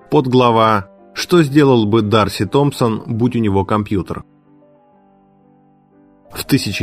Подглава «Что сделал бы Дарси Томпсон, будь у него компьютер?». В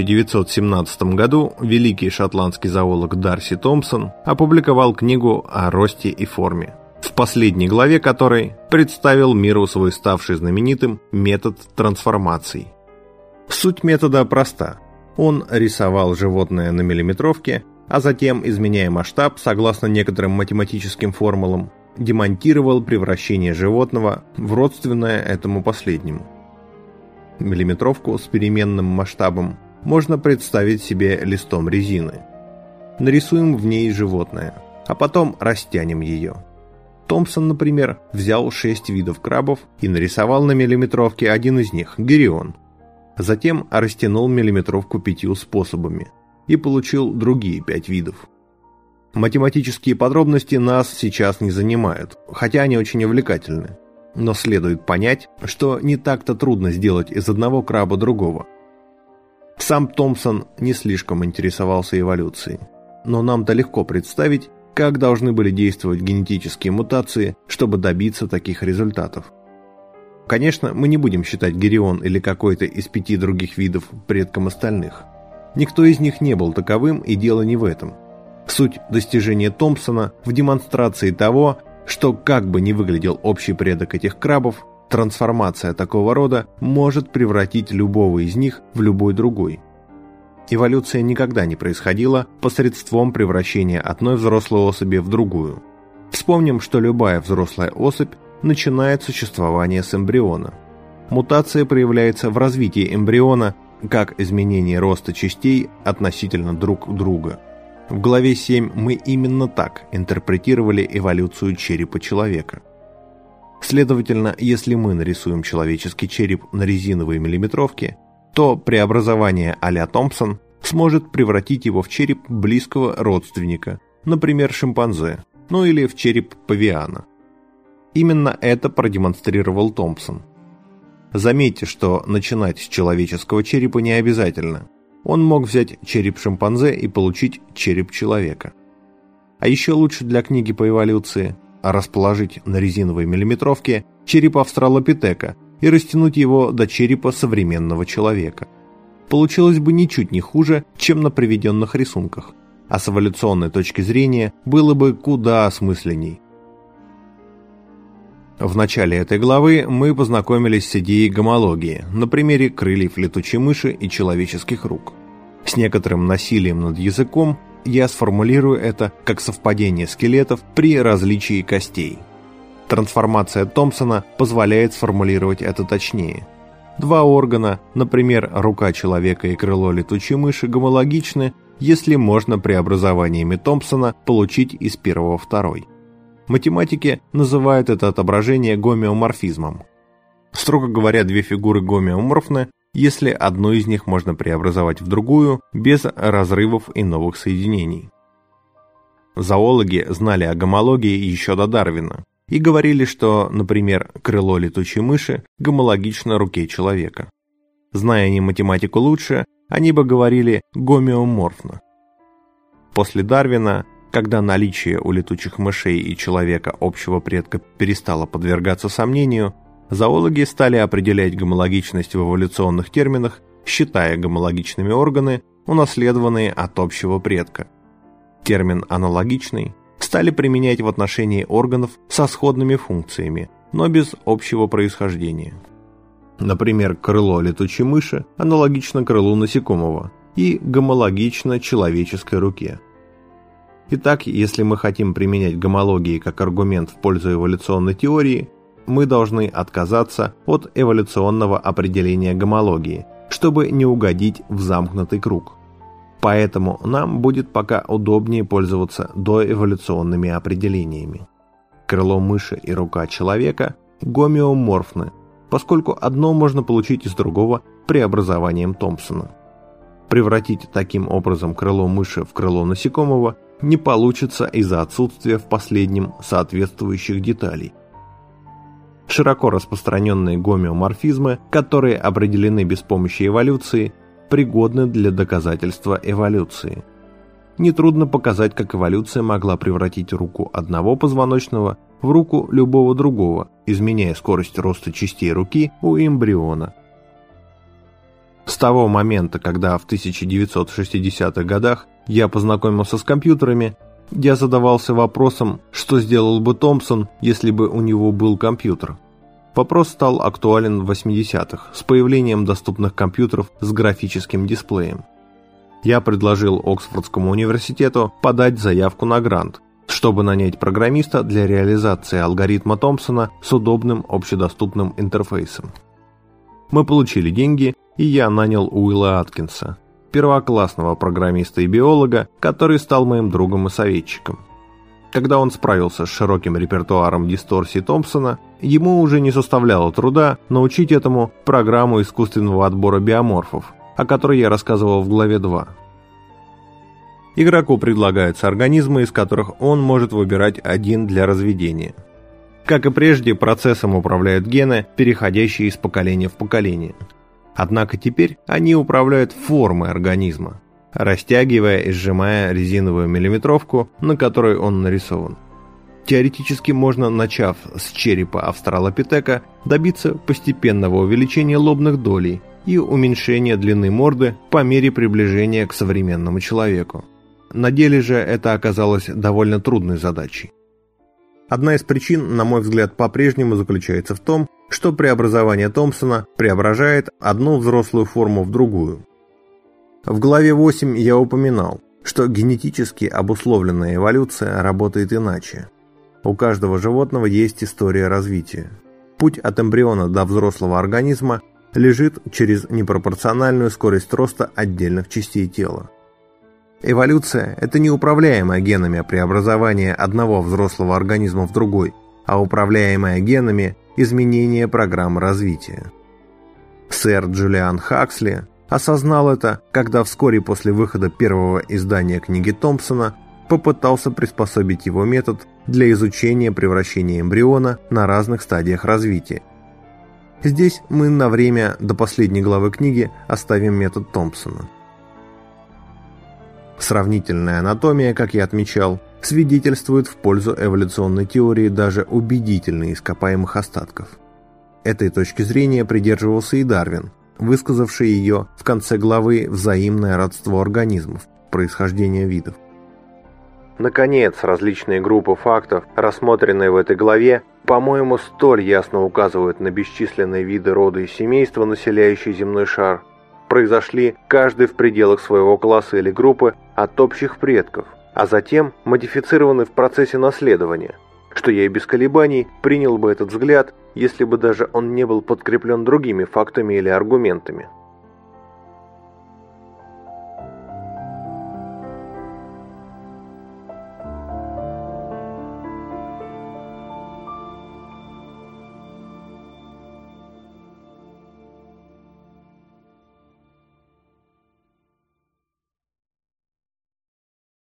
1917 году великий шотландский зоолог Дарси Томпсон опубликовал книгу о росте и форме, в последней главе которой представил миру свой ставший знаменитым метод трансформаций. Суть метода проста. Он рисовал животное на миллиметровке, а затем, изменяя масштаб согласно некоторым математическим формулам, демонтировал превращение животного в родственное этому последнему. Миллиметровку с переменным масштабом можно представить себе листом резины. Нарисуем в ней животное, а потом растянем ее. Томпсон, например, взял 6 видов крабов и нарисовал на миллиметровке один из них – гирион. Затем растянул миллиметровку 5 способами и получил другие 5 видов. Математические подробности нас сейчас не занимают, хотя они очень увлекательны. Но следует понять, что не так-то трудно сделать из одного краба другого. Сам Томпсон не слишком интересовался эволюцией, но нам-то легко представить, как должны были действовать генетические мутации, чтобы добиться таких результатов. Конечно, мы не будем считать гирион или какой-то из 5 других видов предком остальных. Никто из них не был таковым, и дело не в этом. Суть достижения Томпсона в демонстрации того, что как бы ни выглядел общий предок этих крабов, трансформация такого рода может превратить любого из них в любой другой. Эволюция никогда не происходила посредством превращения одной взрослой особи в другую. Вспомним, что любая взрослая особь начинает существование с эмбриона. Мутация проявляется в развитии эмбриона как изменение роста частей относительно друг друга. В главе 7 мы именно так интерпретировали эволюцию черепа человека. Следовательно, если мы нарисуем человеческий череп на резиновой миллиметровке, то преобразование а-ля Томпсон сможет превратить его в череп близкого родственника, например, шимпанзе, ну или в череп павиана. Именно это продемонстрировал Томпсон. Заметьте, что начинать с человеческого черепа не обязательно. Он мог взять череп шимпанзе и получить череп человека. А еще лучше для книги по эволюции расположить на резиновой миллиметровке череп австралопитека и растянуть его до черепа современного человека. Получилось бы ничуть не хуже, чем на приведенных рисунках, а с эволюционной точки зрения было бы куда осмысленней. В начале этой главы мы познакомились с идеей гомологии на примере крыльев летучей мыши и человеческих рук. С некоторым насилием над языком я сформулирую это как совпадение скелетов при различии костей. Трансформация Томпсона позволяет сформулировать это точнее. 2 органа, например, рука человека и крыло летучей мыши, гомологичны, если можно преобразованиями Томпсона получить из первого второй. Математики называют это отображение гомеоморфизмом. Строго говоря, 2 фигуры гомеоморфны, если одну из них можно преобразовать в другую без разрывов и новых соединений. Зоологи знали о гомологии еще до Дарвина и говорили, что, например, крыло летучей мыши гомологично руке человека. Зная они математику лучше, они бы говорили гомеоморфно. После Дарвина, когда наличие у летучих мышей и человека общего предка перестало подвергаться сомнению, зоологи стали определять гомологичность в эволюционных терминах, считая гомологичными органы, унаследованные от общего предка. Термин «аналогичный» стали применять в отношении органов со сходными функциями, но без общего происхождения. Например, крыло летучей мыши аналогично крылу насекомого и гомологично человеческой руке. Итак, если мы хотим применять гомологии как аргумент в пользу эволюционной теории, мы должны отказаться от эволюционного определения гомологии, чтобы не угодить в замкнутый круг. Поэтому нам будет пока удобнее пользоваться доэволюционными определениями. Крыло мыши и рука человека гомеоморфны, поскольку одно можно получить из другого преобразованием Томпсона. Превратить таким образом крыло мыши в крыло насекомого не получится из-за отсутствия в последнем соответствующих деталей. Широко распространенные гомеоморфизмы, которые определены без помощи эволюции, пригодны для доказательства эволюции. Нетрудно показать, как эволюция могла превратить руку одного позвоночного в руку любого другого, изменяя скорость роста частей руки у эмбриона. С того момента, когда в 1960-х годах я познакомился с компьютерами, я задавался вопросом, что сделал бы Томпсон, если бы у него был компьютер. Вопрос стал актуален в 80-х с появлением доступных компьютеров с графическим дисплеем. Я предложил Оксфордскому университету подать заявку на грант, чтобы нанять программиста для реализации алгоритма Томпсона с удобным общедоступным интерфейсом. Мы получили деньги, и я нанял Уилла Аткинса, первоклассного программиста и биолога, который стал моим другом и советчиком. Когда он справился с широким репертуаром дисторсий Томпсона, ему уже не составляло труда научить этому программу искусственного отбора биоморфов, о которой я рассказывал в главе 2. Игроку предлагаются организмы, из которых он может выбирать один для разведения. Как и прежде, процессом управляют гены, переходящие из поколения в поколение. Однако теперь они управляют формой организма, растягивая и сжимая резиновую миллиметровку, на которой он нарисован. Теоретически можно, начав с черепа австралопитека, добиться постепенного увеличения лобных долей и уменьшения длины морды по мере приближения к современному человеку. На деле же это оказалось довольно трудной задачей. Одна из причин, на мой взгляд, по-прежнему заключается в том, что преобразование Томпсона преображает одну взрослую форму в другую. В главе 8 я упоминал, что генетически обусловленная эволюция работает иначе. У каждого животного есть история развития. Путь от эмбриона до взрослого организма лежит через непропорциональную скорость роста отдельных частей тела. Эволюция – это не управляемое генами преобразование одного взрослого организма в другой, а управляемое генами изменение программы развития. Сэр Джулиан Хаксли осознал это, когда вскоре после выхода первого издания книги Томпсона попытался приспособить его метод для изучения превращения эмбриона на разных стадиях развития. Здесь мы на время до последней главы книги оставим метод Томпсона. Сравнительная анатомия, как я отмечал, свидетельствует в пользу эволюционной теории даже убедительно ископаемых остатков. Этой точки зрения придерживался и Дарвин, высказавший ее в конце главы «Взаимное родство организмов. Происхождение видов». Наконец, различные группы фактов, рассмотренные в этой главе, по-моему, столь ясно указывают на бесчисленные виды рода и семейства, населяющие земной шар, произошли каждый в пределах своего класса или группы от общих предков, а затем модифицированы в процессе наследования, что я и без колебаний принял бы этот взгляд, если бы даже он не был подкреплен другими фактами или аргументами.